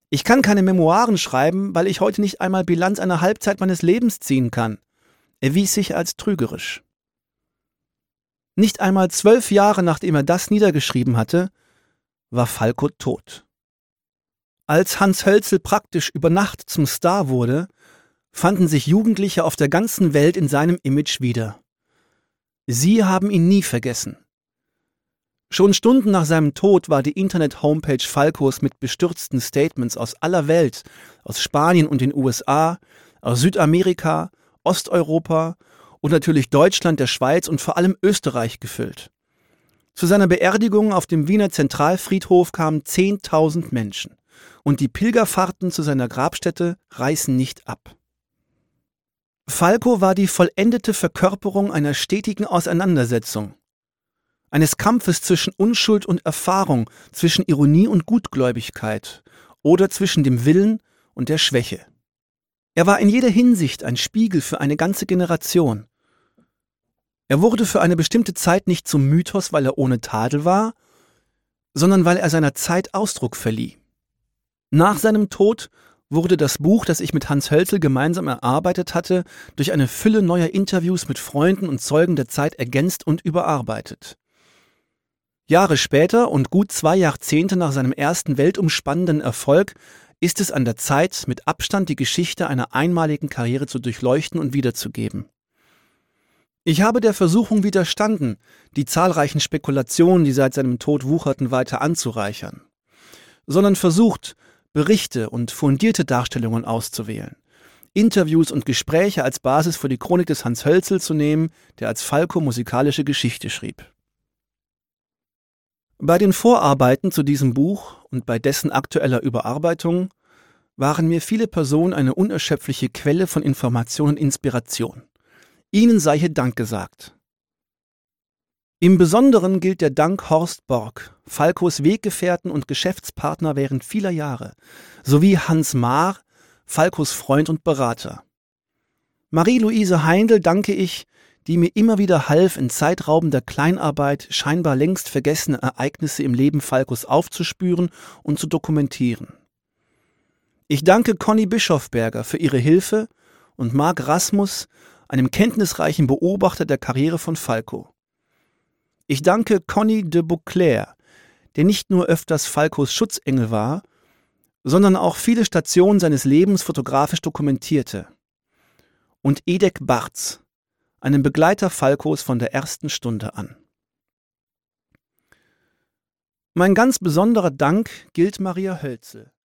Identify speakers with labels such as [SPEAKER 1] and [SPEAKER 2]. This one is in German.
[SPEAKER 1] Ich kann keine Memoiren schreiben, weil ich heute nicht einmal Bilanz einer Halbzeit meines Lebens ziehen kann, erwies sich als trügerisch. Nicht einmal 12 Jahre nachdem er das niedergeschrieben hatte, war Falco tot. Als Hans Hölzel praktisch über Nacht zum Star wurde, fanden sich Jugendliche auf der ganzen Welt in seinem Image wieder. Sie haben ihn nie vergessen. Schon Stunden nach seinem Tod war die Internet-Homepage Falcos mit bestürzten Statements aus aller Welt, aus Spanien und den USA, aus Südamerika, Osteuropa und natürlich Deutschland, der Schweiz und vor allem Österreich gefüllt. Zu seiner Beerdigung auf dem Wiener Zentralfriedhof kamen 10.000 Menschen und die Pilgerfahrten zu seiner Grabstätte reißen nicht ab. Falco war die vollendete Verkörperung einer stetigen Auseinandersetzung, eines Kampfes zwischen Unschuld und Erfahrung, zwischen Ironie und Gutgläubigkeit oder zwischen dem Willen und der Schwäche. Er war in jeder Hinsicht ein Spiegel für eine ganze Generation. Er wurde für eine bestimmte Zeit nicht zum Mythos, weil er ohne Tadel war, sondern weil er seiner Zeit Ausdruck verlieh. Nach seinem Tod wurde das Buch, das ich mit Hans Hölzel gemeinsam erarbeitet hatte, durch eine Fülle neuer Interviews mit Freunden und Zeugen der Zeit ergänzt und überarbeitet. Jahre später und gut 2 Jahrzehnte nach seinem ersten weltumspannenden Erfolg ist es an der Zeit, mit Abstand die Geschichte einer einmaligen Karriere zu durchleuchten und wiederzugeben. Ich habe der Versuchung widerstanden, die zahlreichen Spekulationen, die seit seinem Tod wucherten, weiter anzureichern, sondern versucht, Berichte und fundierte Darstellungen auszuwählen, Interviews und Gespräche als Basis für die Chronik des Hans Hölzel zu nehmen, der als Falco musikalische Geschichte schrieb. Bei den Vorarbeiten zu diesem Buch und bei dessen aktueller Überarbeitung waren mir viele Personen eine unerschöpfliche Quelle von Information und Inspiration. Ihnen sei hier Dank gesagt. Im Besonderen gilt der Dank Horst Borg, Falcos Weggefährten und Geschäftspartner während vieler Jahre, sowie Hans Maar, Falcos Freund und Berater. Marie-Louise Heindl danke ich, die mir immer wieder half, in zeitraubender Kleinarbeit scheinbar längst vergessene Ereignisse im Leben Falcos aufzuspüren und zu dokumentieren. Ich danke Conny Bischofberger für ihre Hilfe und Marc Rasmus, einem kenntnisreichen Beobachter der Karriere von Falco. Ich danke Conny de Beauclerc, der nicht nur öfters Falcos Schutzengel war, sondern auch viele Stationen seines Lebens fotografisch dokumentierte. Und Edek Bartz, einem Begleiter Falcos von der ersten Stunde an. Mein ganz besonderer Dank gilt Maria Hölzel.